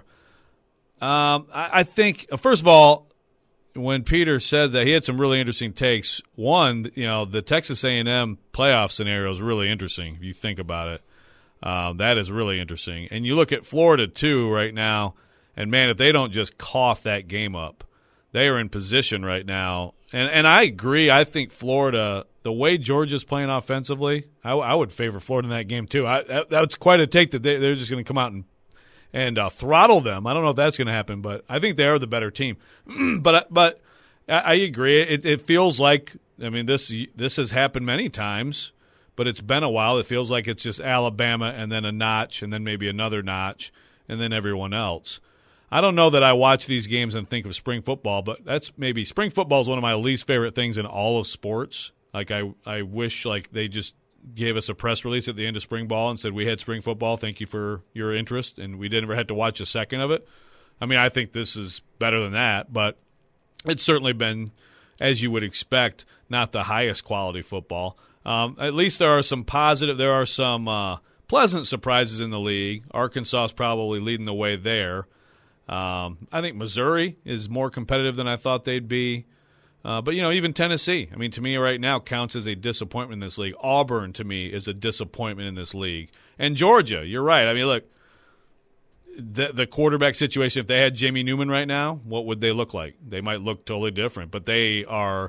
I think, first of all, when Peter said that, he had some really interesting takes. One, the Texas A&M playoff scenario is really interesting if you think about it. That is really interesting. And you look at Florida, too, right now, and, man, if they don't just cough that game up, they are in position right now. And I agree. I think Florida, the way Georgia's playing offensively, I would favor Florida in that game, too. That's quite a take that they're just going to come out and throttle them. I don't know if that's going to happen, but I think they are the better team. but I agree. It feels like, I mean, this has happened many times, but it's been a while. It feels like it's just Alabama and then a notch and then maybe another notch and then everyone else. I don't know that I watch these games and think of spring football, but that's maybe spring football is one of my least favorite things in all of sports. Like I wish like they just gave us a press release at the end of spring ball and said we had spring football. Thank you for your interest, and we never had to watch a second of it. I mean, I think this is better than that, but it's certainly been, as you would expect, not the highest quality football. At least there are some pleasant surprises in the league. Arkansas is probably leading the way there. I think Missouri is more competitive than I thought they'd be. But, even Tennessee, I mean, to me right now counts as a disappointment in this league. Auburn, to me, is a disappointment in this league. And Georgia, you're right. I mean, look, the quarterback situation, if they had Jamie Newman right now, what would they look like? They might look totally different. But they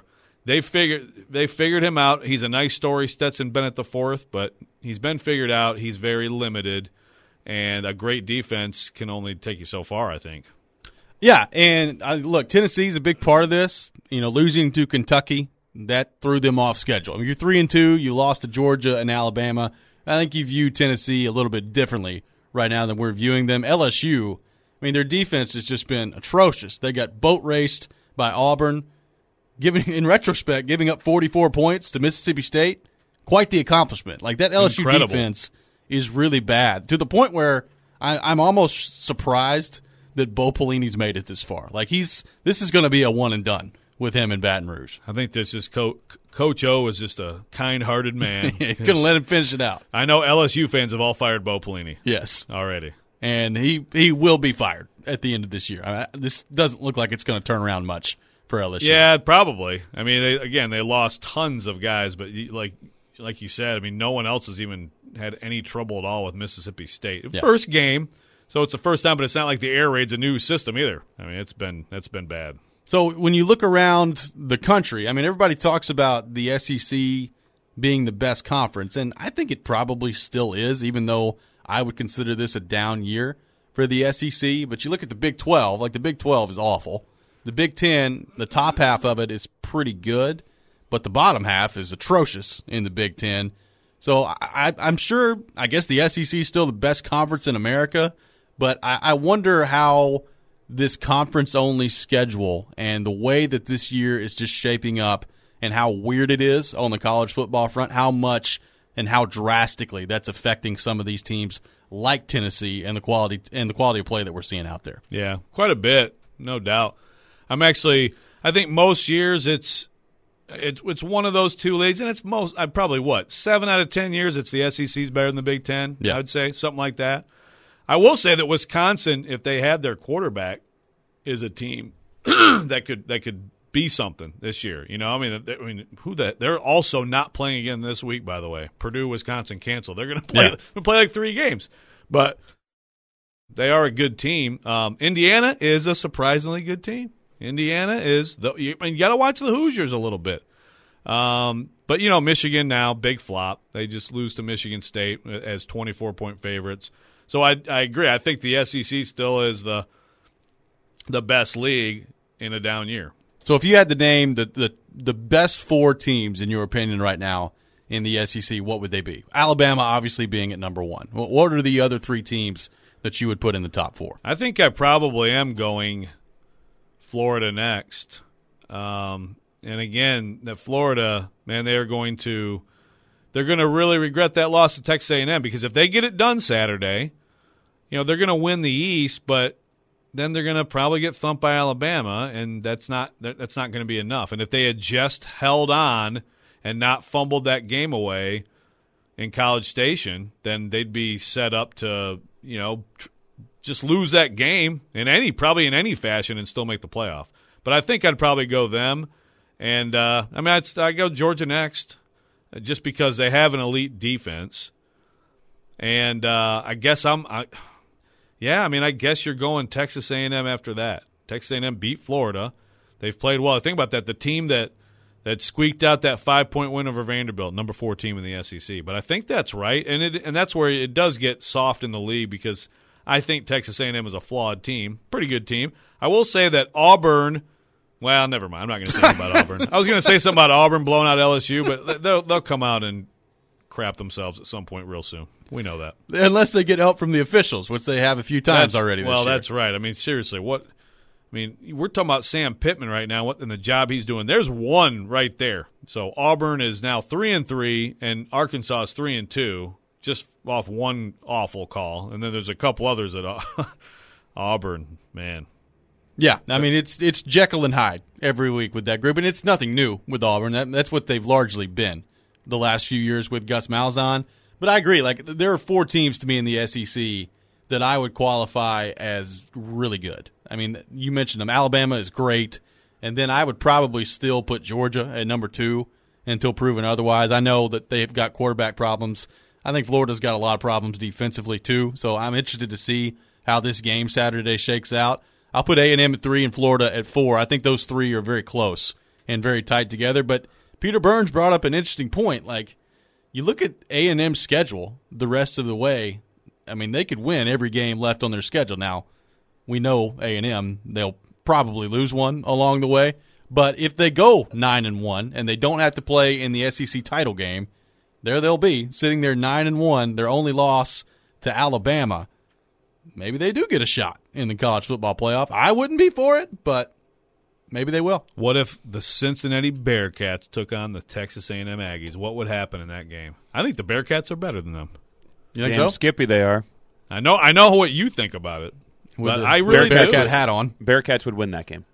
figured him out. He's a nice story, Stetson Bennett IV, but he's been figured out. He's very limited. And a great defense can only take you so far, I think. Yeah, and look, Tennessee's a big part of this. Losing to Kentucky, that threw them off schedule. I mean, you're 3-2. You lost to Georgia and Alabama. I think you view Tennessee a little bit differently right now than we're viewing them. LSU, I mean, their defense has just been atrocious. They got boat raced by Auburn, in retrospect, giving up 44 points to Mississippi State. Quite the accomplishment. Like, that LSU defense is really bad, to the point where I'm almost surprised that Bo Pelini's made it this far. Like, this is going to be a one and done with him in Baton Rouge. I think this is Coach O is just a kind-hearted man. He's going to let him finish it out. I know LSU fans have all fired Bo Pelini. Yes. Already. And he will be fired at the end of this year. This doesn't look like it's going to turn around much for LSU. Yeah, probably. I mean, they lost tons of guys, but like you said, I mean, no one else has even had any trouble at all with Mississippi State. Yeah. First game, so it's the first time, but it's not like the air raid's a new system either. I mean, it's been bad. So when you look around the country, I mean, everybody talks about the SEC being the best conference, and I think it probably still is, even though I would consider this a down year for the SEC. But you look at the Big 12, like the Big 12 is awful. The Big 10, the top half of it is pretty good, but the bottom half is atrocious in the Big 10. So I'm sure, I guess the SEC is still the best conference in America, but I wonder how this conference-only schedule and the way that this year is just shaping up and how weird it is on the college football front, how much and how drastically that's affecting some of these teams like Tennessee and the quality of play that we're seeing out there. Yeah, quite a bit, no doubt. I think most years it's one of those two leagues, and it's probably 7 out of 10 years it's the SEC's better than the Big Ten. Yeah. I would say something like that. I will say that Wisconsin, if they had their quarterback, is a team that could be something this year. You know, they're also not playing again this week. By the way, Purdue, Wisconsin canceled. They're going to play like 3 games, but they are a good team. Indiana is a surprisingly good team. Indiana is you got to watch the Hoosiers a little bit. But Michigan now, big flop. They just lose to Michigan State as 24-point favorites. So I agree. I think the SEC still is the best league in a down year. So if you had to name the best 4 teams in your opinion right now in the SEC, what would they be? Alabama obviously being at number 1. What are the other 3 teams that you would put in the top 4? I think I probably am going Florida next. And again, that Florida, man, they're going to really regret that loss to Texas A&M, because if they get it done Saturday, they're going to win the East, but then they're going to probably get thumped by Alabama, and that's not going to be enough. And if they had just held on and not fumbled that game away in College Station, then they'd be set up to, just lose that game probably in any fashion and still make the playoff. But I think I'd probably go them. And, I'd go Georgia next just because they have an elite defense. And I guess I guess you're going Texas A&M after that. Texas A&M beat Florida. They've played well. Think about that. The team that squeaked out that 5-point win over Vanderbilt, number 4 team in the SEC. But I think that's right. And that's where it does get soft in the league, because I think Texas A&M is a flawed team, pretty good team. I will say that Auburn, well, never mind. I'm not going to say anything about Auburn. I was going to say something about Auburn blowing out LSU, but they'll come out and crap themselves at some point real soon. We know that. Unless they get help from the officials, which they have a few times already this year. That's right. Seriously, we're talking about Sam Pittman right now and the job he's doing. There's one right there. So Auburn is now 3-3, and Arkansas is 3-2. Just off one awful call, and then there's a couple others at Auburn, man. Yeah, it's Jekyll and Hyde every week with that group, and it's nothing new with Auburn. That's what they've largely been the last few years with Gus Malzahn. But I agree, there are 4 teams to me in the SEC that I would qualify as really good. You mentioned them. Alabama is great, and then I would probably still put Georgia at number 2 until proven otherwise. I know that they've got quarterback problems. I think Florida's got a lot of problems defensively too, so I'm interested to see how this game Saturday shakes out. I'll put A&M at 3 and Florida at 4. I think those 3 are very close and very tight together. But Peter Burns brought up an interesting point. You look at A&M's schedule the rest of the way, they could win every game left on their schedule. Now, we know A&M, they'll probably lose one along the way. But if they go 9-1 and they don't have to play in the SEC title game, there they'll be, sitting there 9-1, their only loss to Alabama. Maybe they do get a shot in the college football playoff. I wouldn't be for it, but maybe they will. What if the Cincinnati Bearcats took on the Texas A&M Aggies? What would happen in that game? I think the Bearcats are better than them. You think so? Skippy they are. I know what you think about it, but I really do. Bearcat hat on. Bearcats would win that game.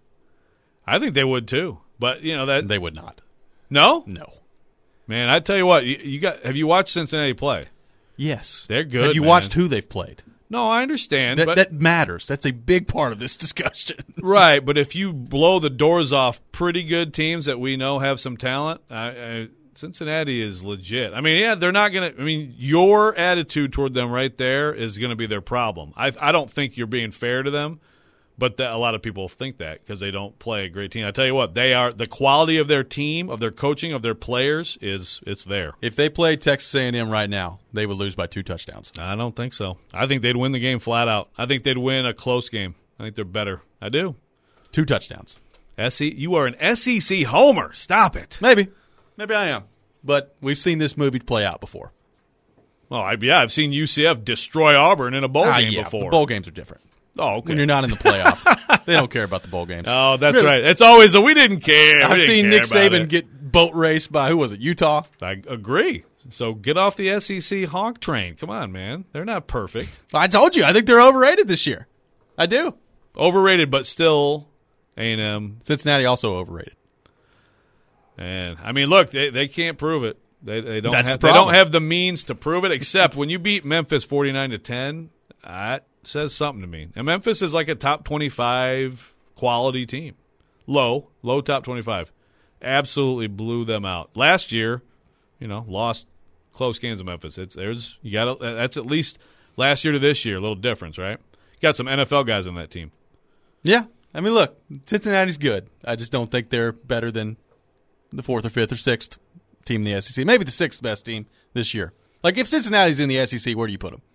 I think they would too, but that they would not. No? No. Man, I tell you what, have you watched Cincinnati play? Yes. They're good. Have you watched who they've played? No, I understand. That matters. That's a big part of this discussion. Right, but if you blow the doors off pretty good teams that we know have some talent, Cincinnati is legit. They're not going to – your attitude toward them right there is going to be their problem. I don't think you're being fair to them, but a lot of people think that because they don't play a great team. I tell you what, they are – the quality of their team, of their coaching, of their players it's there. If they played Texas A&M right now, they would lose by 2 touchdowns. I don't think so. I think they'd win the game flat out. I think they'd win a close game. I think they're better. I do. 2 touchdowns. You are an SEC homer. Stop it. Maybe I am. But we've seen this movie play out before. Well, I've seen UCF destroy Auburn in a bowl game before. The bowl games are different. Oh, okay. When you're not in the playoff, they don't care about the bowl games. Oh, that's right. It's always we didn't care. I've seen Nick Saban get boat race by, who was it, Utah? I agree. So get off the SEC honk train. Come on, man. They're not perfect. I told you. I think they're overrated this year. I do. Overrated, but still A&M. Cincinnati also overrated. And, I mean, look, they can't prove it. They don't don't have the means to prove it, except when you beat Memphis 49-10, that says something to me. And Memphis is like a top 25 quality team. Low top 25. Absolutely blew them out. Last year, lost close games to Memphis. That's at least last year to this year, a little difference, right? Got some NFL guys on that team. Yeah. I mean, look, Cincinnati's good. I just don't think they're better than the 4th or 5th or 6th team in the SEC. Maybe the 6th best team this year. Like, if Cincinnati's in the SEC, where do you put them?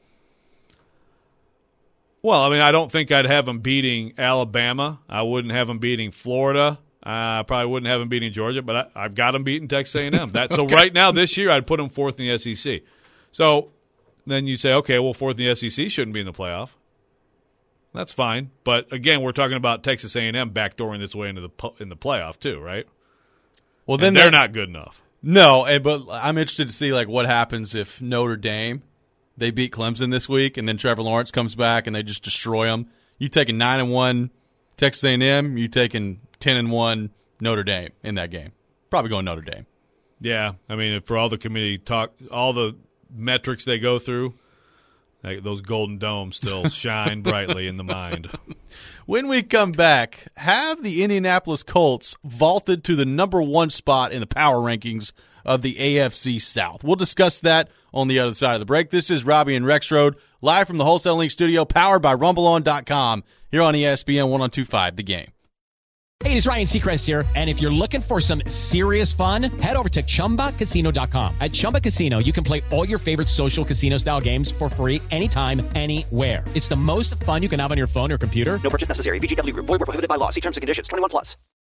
Well, I mean, I don't think I'd have them beating Alabama. I wouldn't have them beating Florida. I probably wouldn't have them beating Georgia, but I've got them beating Texas A&M. So Okay. Right now, this year, I'd put them 4th in the SEC. So then you say, okay, well, 4th in the SEC shouldn't be in the playoff. That's fine. But, again, we're talking about Texas A&M backdooring its way in the playoff too, right? Well, then they're not good enough. No, but I'm interested to see what happens if Notre Dame, they beat Clemson this week, and then Trevor Lawrence comes back and they just destroy them. You taking 9-1 Texas A&M, you taking 10-1 Notre Dame in that game. Probably going Notre Dame. Yeah, I mean, for all the committee talk, all the metrics they go through, those golden domes still shine brightly in the mind. When we come back, have the Indianapolis Colts vaulted to the number 1 spot in the power rankings of the AFC South? We'll discuss that on the other side of the break. This is Robbie and Rexroad, live from the Wholesale Link studio, powered by RumbleOn.com, here on ESPN 102.5 The Game. Hey, it's Ryan Seacrest here, and if you're looking for some serious fun, head over to ChumbaCasino.com. At Chumba Casino, you can play all your favorite social casino-style games for free anytime, anywhere. It's the most fun you can have on your phone or computer. No purchase necessary. VGW Group. Void where prohibited by law. See terms and conditions. 21+.